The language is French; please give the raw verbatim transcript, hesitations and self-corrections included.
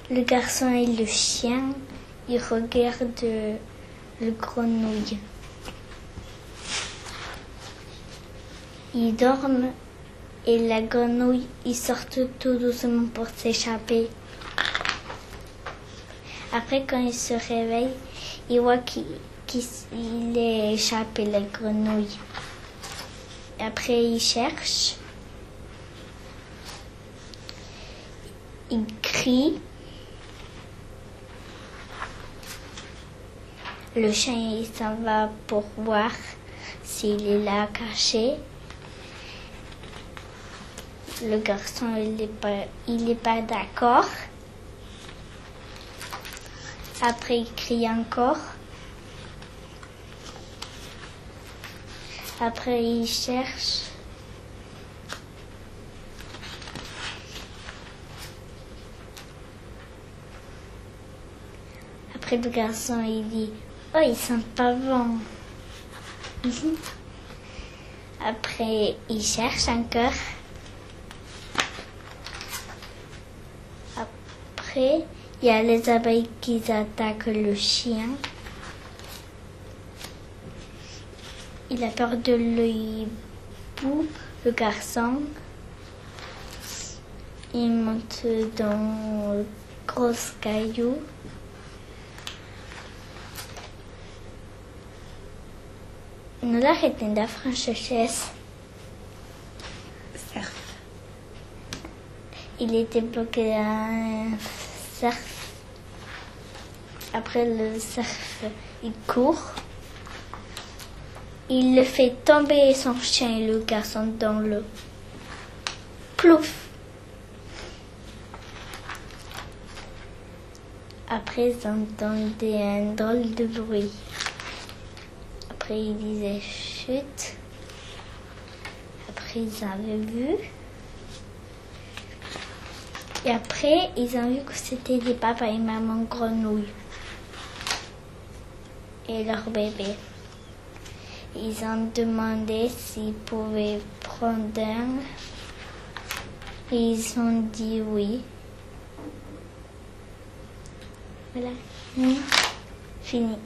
Le garçon et le chien, ils regardent le grenouille. Ils dorment et la grenouille, ils sortent tout doucement pour s'échapper. Après, quand il se réveille, il voit qu'il, qu'il est échappé, la grenouille. Après, il cherche. Il crie. Le chien, il s'en va pour voir s'il est là caché. Le garçon, il n'est pas, il est pas d'accord. Après, il crie encore. Après, il cherche. Après, le garçon, il dit « Oh, ils sont pas bons. » Après, il cherche encore. Après, il y a les abeilles qui attaquent le chien. Il a peur de l'hibou, le garçon. Il monte dans le gros caillou. Nous l'arrêtons de la franchise. Cerf. Il était bloqué à un cerf. Après le cerf, il court. Il le fait tomber son chien et le garçon dans l'eau. Plouf! Après, ils entendaient un drôle de bruit. Après, ils disaient chut. Après, ils avaient vu. Et après, ils ont vu que c'était des papas et maman grenouilles. Et leur bébé. Ils ont demandé s'ils pouvaient prendre un. Et ils ont dit oui. Voilà. Mmh. Fini.